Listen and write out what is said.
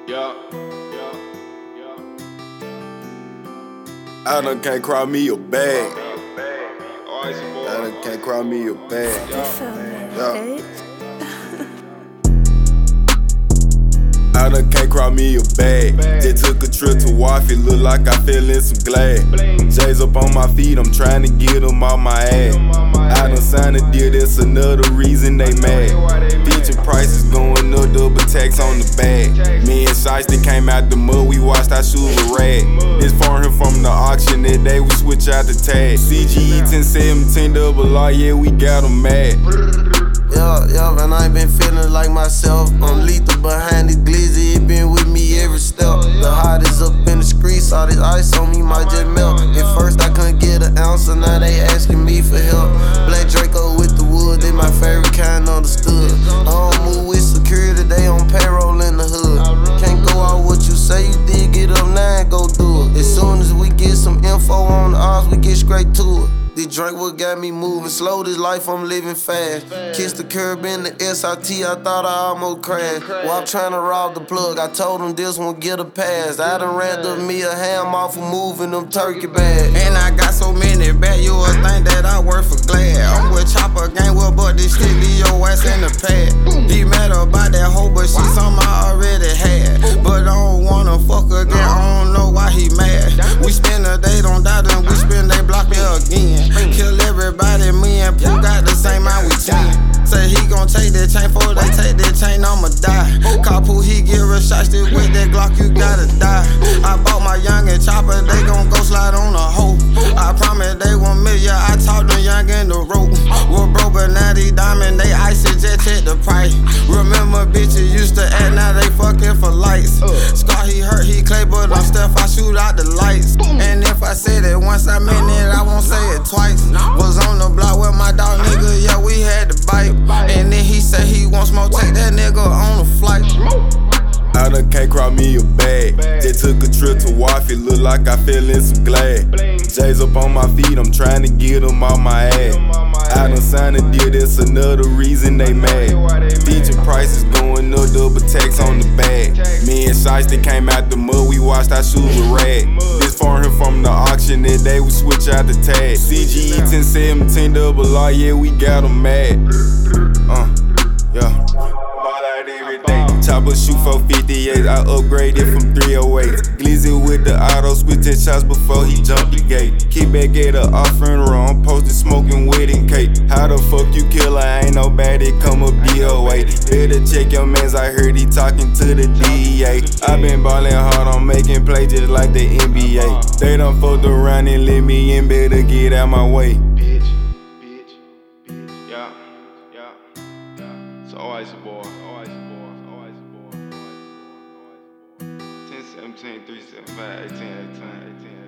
Yeah, yeah, yeah. I done can't cry me a bag. Always a boy. I done can't cry me a bag. Yeah. I done can't cry me a bag. Just took a trip to Waffy, look like I fell in some glass. J's up on my feet, I'm trying to get them off my ass. I done signed a deal, that's another reason they mad. Feature prices going up, double tax on the bag. Me and Shiesty came out the mud, we washed our shoes with rag. This foreign from the auction, that day we switch out the tag. CGE 1017 double R, yeah, we got them mad. Yeah, and I ain't been feeling like myself. I'm lethal behind the glizzy, it been with me every step. The hottest up in the streets, all this ice on me might just melt. At first I couldn't get an ounce, and now they asking me for help. Black Draco with the wood, they my favorite kind, understood. I don't move with security, they on payroll in the hood. Can't go out what you say you did, get up now and go do it. As soon as we get some info on the odds, we get straight to it. This drink what got me moving slow, this life I'm living fast. Kissed the curb in the SRT, I thought I almost crashed. While I'm trying to rob the plug, I told him this one get a pass. I done ran up me a ham off of moving them turkey bags. And I got so many back, you would think that I work for Glad. I'm with Chopper Gang, well, but this shit leave your ass in the pad. He mad about that hoe, but she something I already had. But I don't wanna fuck again, I don't know why he mad. We spend a day on that, and we spend they block me again. Kill everybody, me and Pooh got the same mind, we twin. Say he gon' take that chain, for they take that chain, I'ma die. Call Pooh, he get real shot, still with that Glock, you gotta die. I bought my young and Chopper, they gon' go slide on a hoe. I promise they want me, yeah, I taught them young in the rope. We're broke, but now these diamond, they ice it, just check the price. Remember bitches used to act, now they fucking for lights. Scar, he hurt, he clay, but I'm Steph, I shoot out the lights. And if I said it once, I meant it, I won't say it twice. Was on the block with my dog, nigga, yeah, we had to bite. And then he said he wants more, take that nigga on a flight. I done can't cry me a bag. Just took a trip to Waffy, look like I fell in some glass. J's up on my feet, I'm trying to get them off my ass. I done signed a deal, that's another reason they mad. Feature prices going up, double tax on the bag. Me and Shiesty came out the mud, we washed our shoes with rag. This foreign from the auction, that day we switch out the tag. CGE 1017 double R, yeah, we got them mad. Yeah. Chopper shoot 458, I upgraded from 308. Glizzy with the auto, switch his shots before he jumped the gate. Kick back at the offering room, posted smoking wedding cake. How the fuck you kill her? Ain't nobody come up DOA. Better check your mans, I heard he talking to the DEA. I been ballin' hard on making plays just like the NBA. They done fucked around and let me in, better get out my way. Bitch. Yeah. So always a boy. 10, 17, 3, 7, 5, 18, 18.